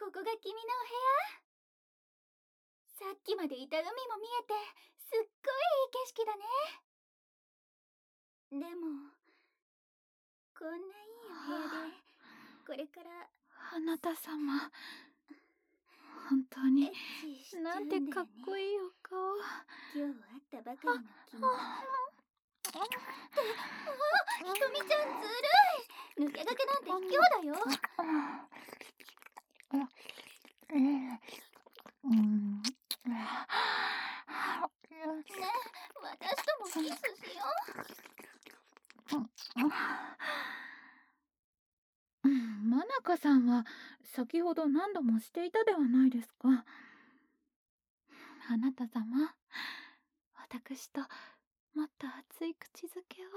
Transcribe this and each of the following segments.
ここが君のお部屋？さっきまでいた海も見えて、すっごいいい景色だね。でも、こんないいお部屋で、これから。 あなた様、本当になんてかっこいいお顔。 今日会ったばかりの君。ひとみちゃんずるい。抜け駆けなんて卑怯だよ。ねえ、私ともキスしよう。マナカさんは先ほど何度もしていたではないですか。あなた様、私ともっと熱い口づけを。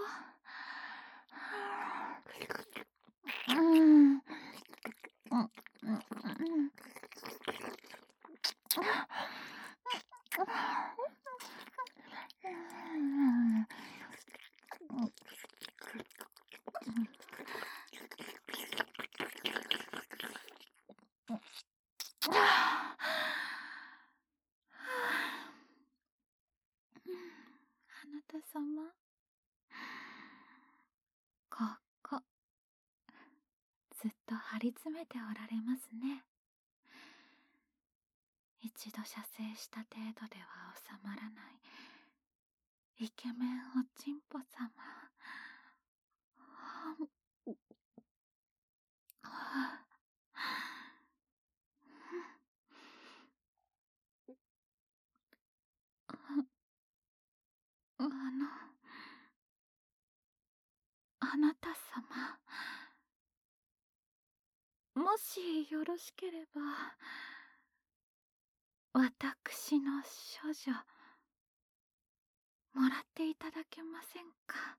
あなた様、ここずっと張り詰めておられますね。一度射精した程度では収まらないイケメンおちんぽ様。あなた様、もしよろしければ私の処女もらっていただけませんか。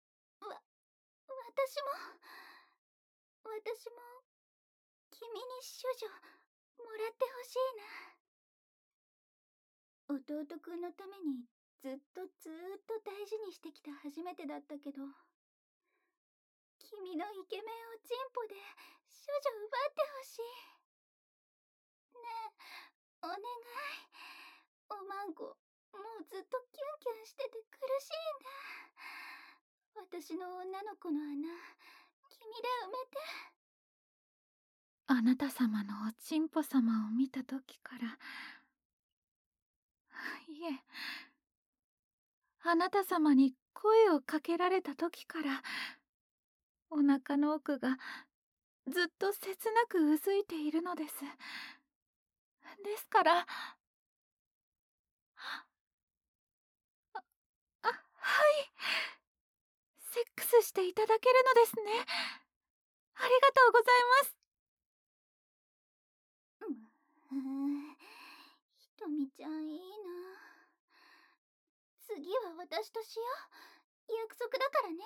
私も君に処女もらってほしいな。弟くんのためにずっと大事にしてきた初めてだったけど、君のイケメンおちんぽで処女奪ってほしい。ねえ、お願い。おまんこ、もうずっとキュンキュンしてて苦しいんだ。私の女の子の穴、君で埋めて。 あなた様のおちんぽ様を見た時から、いえ、あなた様に声をかけられた時から、お腹の奥がずっと切なくうずいているのです。ですから、はい、セックスしていただけるのですね。ありがとうございます。 ひとみちゃんいいな。次は私としよう。約束だからね。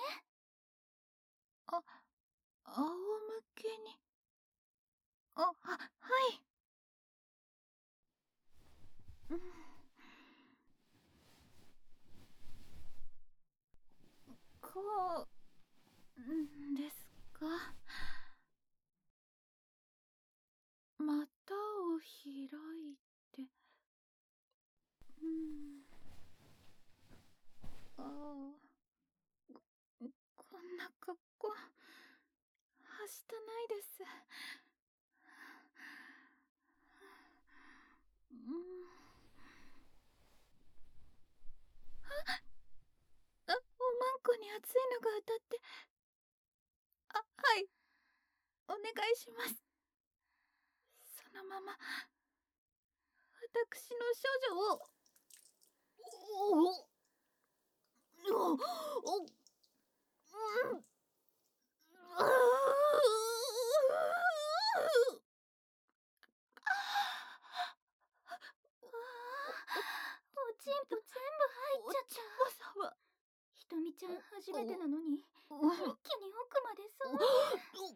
仰向けに。はい。こうですか。股を開いて。こんな格好はしたないです。おまんこに熱いのが当たって。はい、お願いします。そのまま私の処女を。 おちんぽ全部入っちゃった。ひとみちゃん初めてなのに、一気に奥までそうね。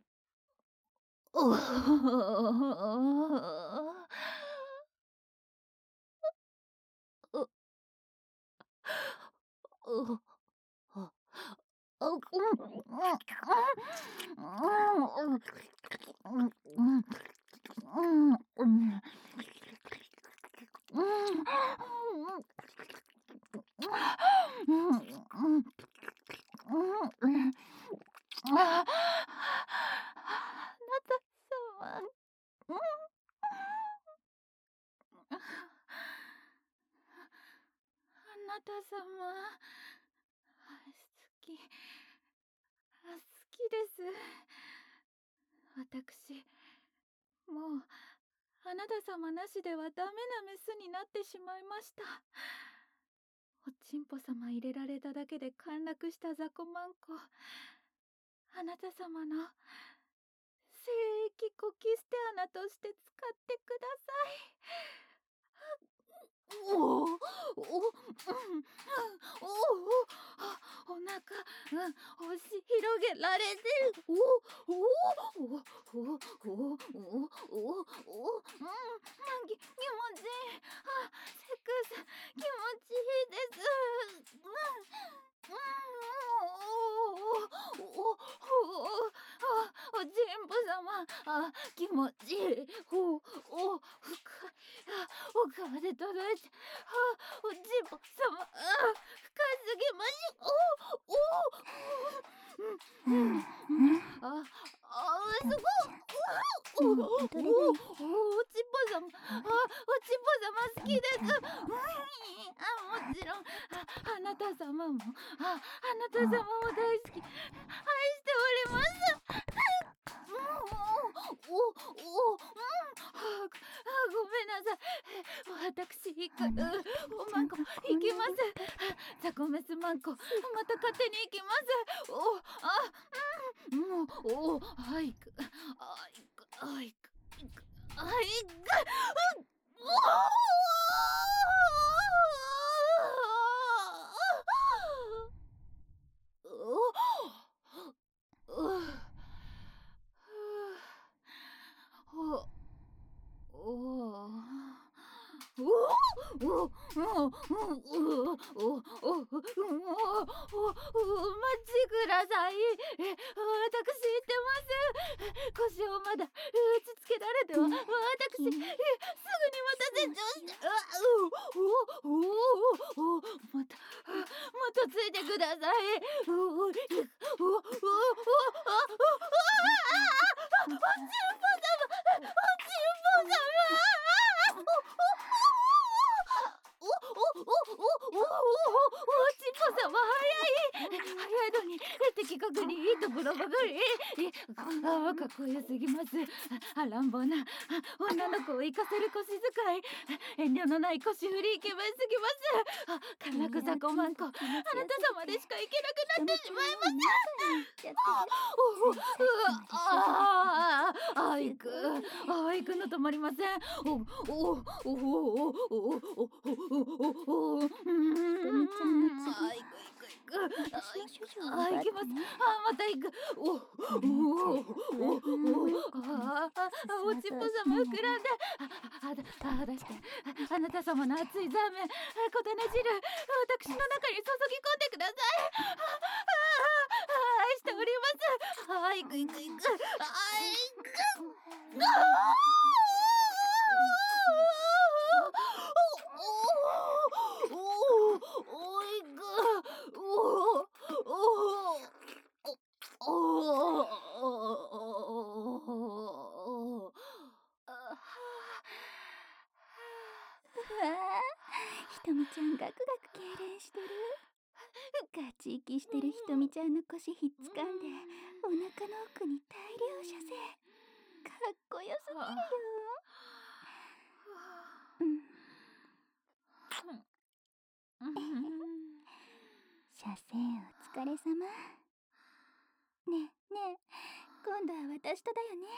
なた様、好きです。私、もうあなた様なしではダメなメスになってしまいました。おちんぽ様入れられただけで陥落した雑魚マンコ、あなた様の聖域コキステ穴として使ってください。おお、お、うん、お腹、押し広げられてる。気持ちいい。セックス気持ちいいです。おちんぽ様、気持ちいい。深い。お顔で届いて、おちんぽ様、深すぎましょ。すごい。おちんぽ様、おちんぽ様好きです。もちろん、あなた様も、あなた様も大好き。愛しております。ごめんなさい。私行く。おまんこ行きます。ザコメスマンコ、また勝手に行きます。行く。行く。お待ちください。私言ってます。腰をまだ打ちつけられては、私すぐにまた成長して、またついてください。おちんぽ様早いのに的確にいいところばかり。かっこよすぎます。乱暴な女の子を生かせる腰使い、遠慮のない腰振りイケメンすぎます。陥落雑魚マンコ、あなた様でしか行けなくなってしまいます。行くの止まりません。 ひとみちゃんの次、私の処女を奪ってね。 行きます。また行く。おちんぽ様膨らんで、出して。あなた様の熱いザーメン、小種汁、私の中に注ぎ込んでください。愛しております。行く。 ひとみちゃんガクガク痙攣してる。ガチ息してるひとみちゃんの腰ひっつかんで、お腹の奥に大量射精。かっこよすぎるよ。射精お疲れ様。ねえ、今度は私とだよね。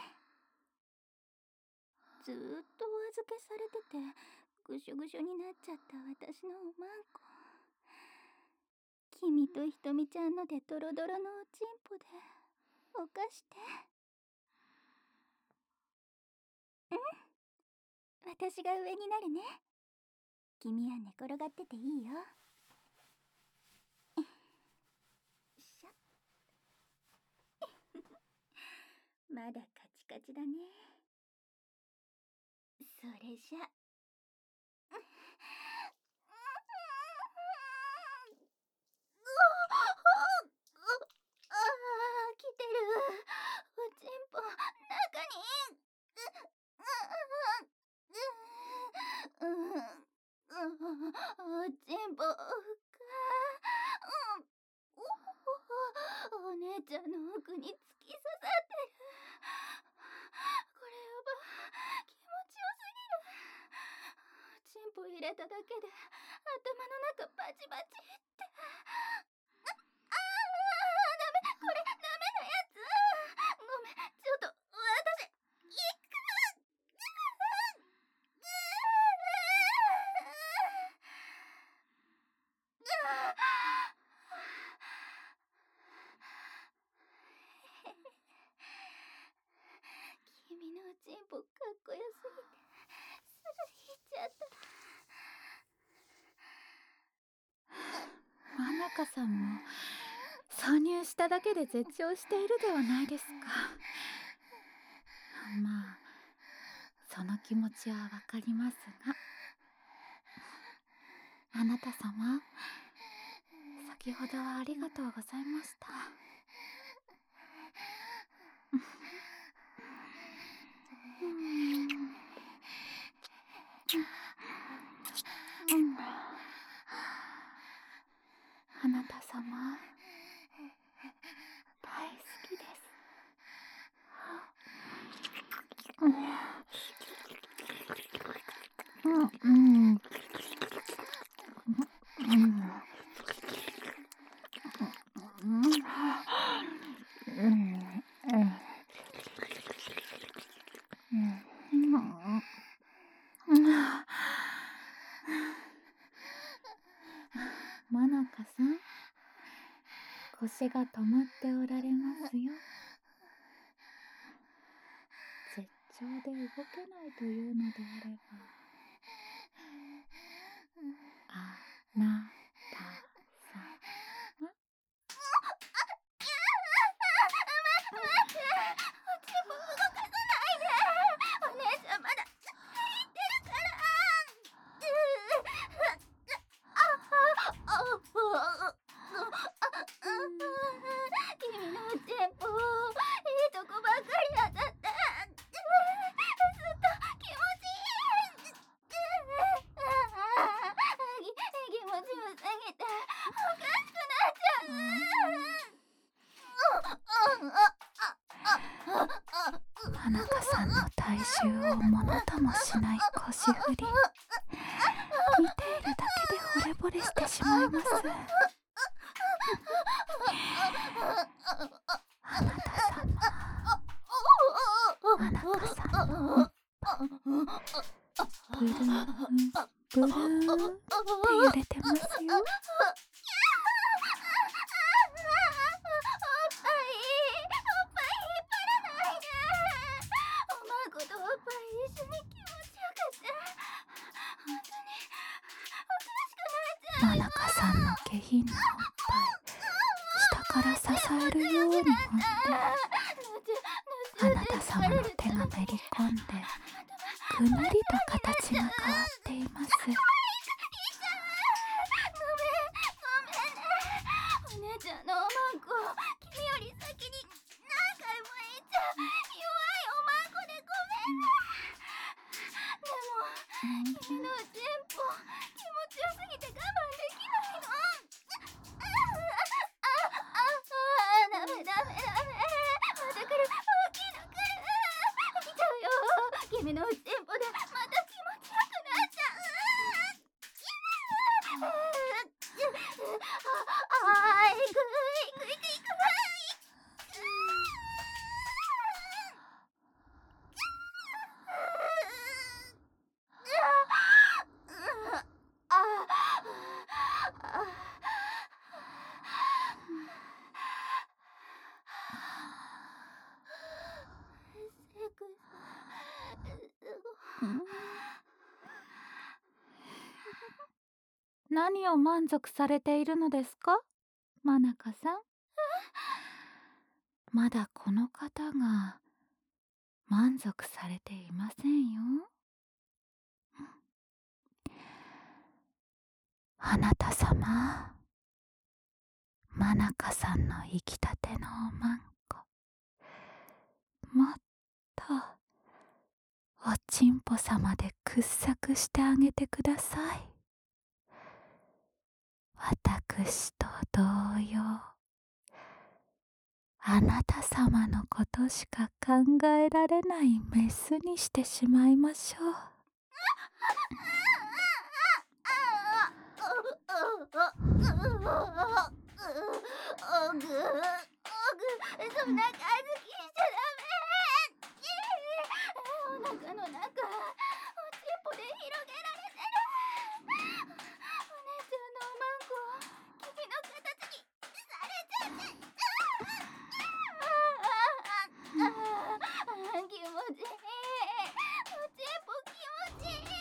ずーっとお預けされててぐしょぐしょになっちゃった私のおまんこ。君とひとみちゃんのでドロドロのおちんぽでおかして。私が上になるね。君は寝転がってていいよ。しゃまだカチカチだね。 それじゃ。来てる。おちんぽ、中に。おちんぽか。お姉ちゃんの奥に突き刺さってる。これやば。気持ちよすぎる。チンポ入れただけで頭の中バチバチって。ダメ、これダメなやつ。ごめん、ちょっと私行く。君のおちんぽかっこよすぎてすぐ引いちゃった。 マナカさんも挿入しただけで絶頂しているではないですか。まあその気持ちはわかりますが、あなた様、先ほどはありがとうございました。あなた様、大好きです。マナカさん、腰が止まっておられますよ。絶頂で動けないというのであれば、あなたさま。 待って、おちんぽ動かさないで。お姉ちゃんまだ入ってるから。君のおちんぽ、いいとこばっかり当たった。ずっと気持ちいい。気持ちよすぎておかしくなっちゃう。 花香さんの体重をものともしない腰振り、見ているだけで惚れ惚れしてしまいます。あなた様、あなたさんのおっぱブルーンブルーンって揺れてますよ。マナカさんの下品なおっぱい、下から支えるように揉んで、あなた様の手がめり込んで、ぐぬりと形が変わっています。 お姉ちゃんのおまんこ、君より先に何回も言っちゃう弱いおまんこでごめんね。でも君のおちんぽ気持ちよすぎて我慢できないの。ダメダメダメ、また来る、大きいの来る。来ちゃうよ。君のおちんぽでまた気持ちよくなっちゃう。いくいくいくいく。 何を満足されているのですか、マナカさん。まだこの方が満足されていませんよ。 あなたさま、マナカさんの生きたてのおまんこ、もっとおちんぽさまで掘削してあげてください。私と同様、あなたさまのことしか考えられないメスにしてしまいましょう。 そんな感じしちゃダメ。お腹の中、おちんぽで広げられてる。お姉ちゃんのおまんこ、君の形にされちゃって。気持ちいい。おちんぽ気持ちいい。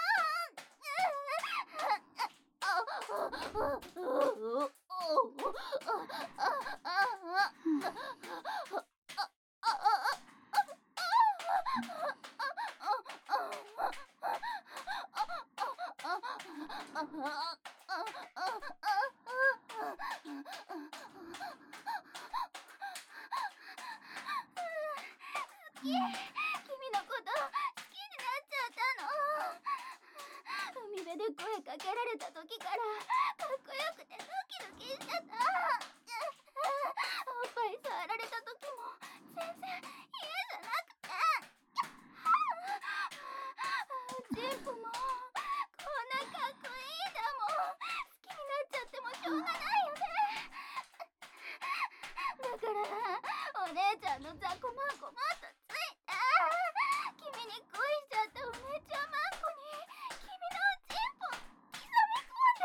君のこと好きになっちゃったの。海辺で声かけられた時からかっこよくてドキドキしちゃった。おっぱい触られた時も全然嫌じゃなくて。おちんぽもこんなかっこいいんだもん。好きになっちゃってもしょうがないよね。だからお姉ちゃんのザコマンコもっとついて、君に恋しちゃったお姉ちゃんマンコに君のおちんぽ刻み込ん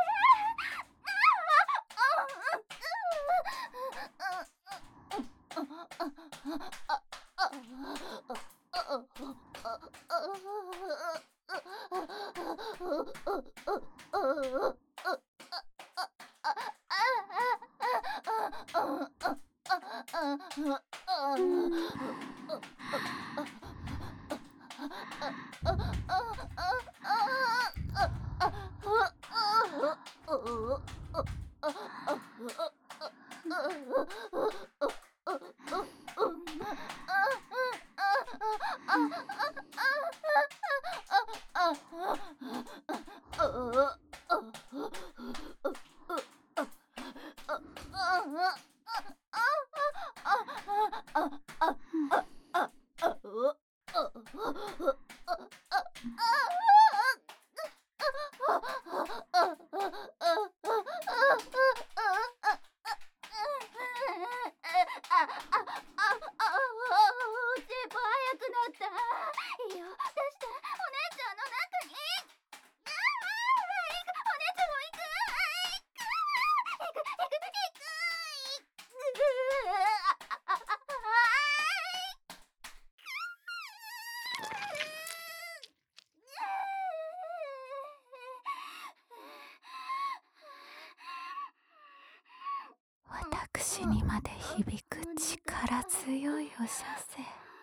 私にまで響く力強いお射精、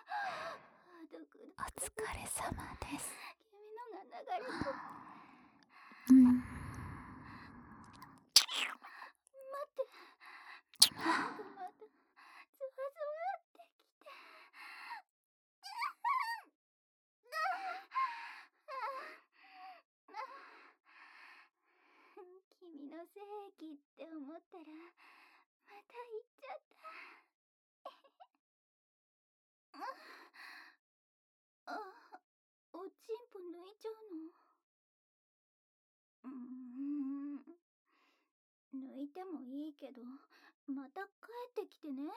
お疲れ様です。 君のが流れてる。 うん待って、なんかまたゾワゾワってきて。君の正義って思ったらまた行っちゃった。おちんぽ抜いちゃうの？抜いてもいいけどまた帰ってきてね。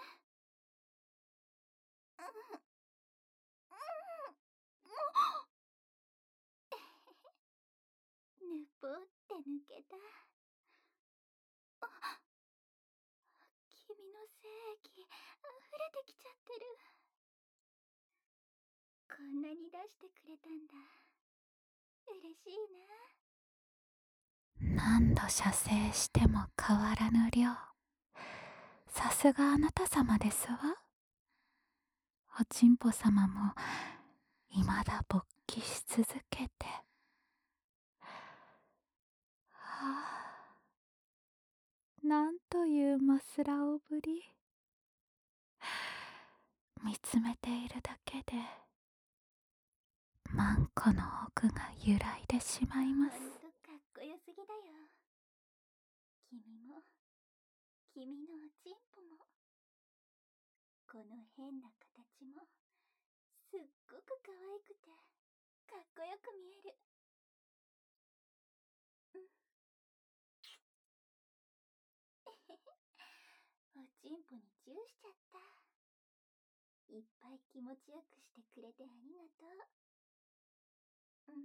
ぬぽって抜けた。君の正義溢れてきちゃってる。こんなに出してくれたんだ。嬉しいな。何度射精しても変わらぬ量。さすがあなた様ですわ。おちんぽ様も未だ勃起し続けて。はあ、 なんというマスラオぶり。見つめているだけでマンコの奥が揺らいでしまいます。 ほんとかっこよすぎだよ。君も君のおちんぽもこの変な形もすっごく可愛くてかっこよく見える。おちんぽにチューしちゃった。いっぱい気持ちよくしてくれてありがとう。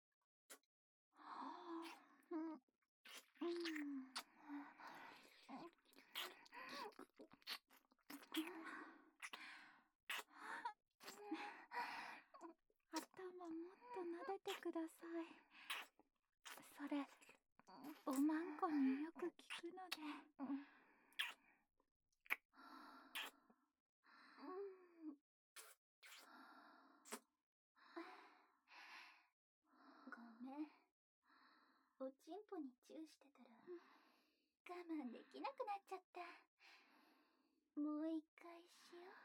頭もっと撫でてください。それおまんこによく効くので。 ごめん。おちんぽにチューしてたら我慢できなくなっちゃった。もう一回しよ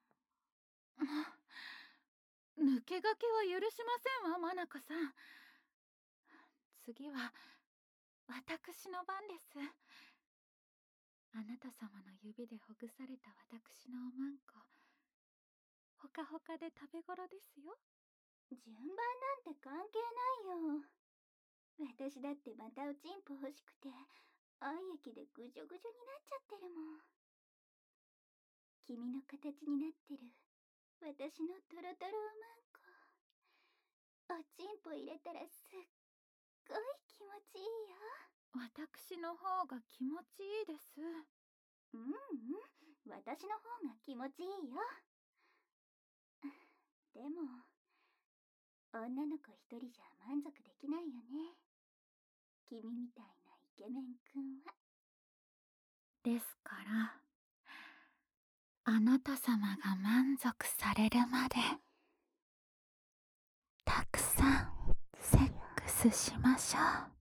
う。抜け駆けは許しませんわ、マナコさん。次は私の番です。あなた様の指でほぐされた私のおまんこ、ほかほかで食べ頃ですよ。 順番なんて関係ないよ。私だってまたおちんぽ欲しくて愛液でぐじょぐじょになっちゃってるもん。君の形になってる私のトロトロおまんこ、おちんぽ入れたらすっごい気持ちいいよ。 私の方が気持ちいいです。 私の方が気持ちいいよ。でも女の子一人じゃ満足できないよね、君みたいなイケメンくんは。 ですからあなた様が満足されるまでたくさんセックスしましょう。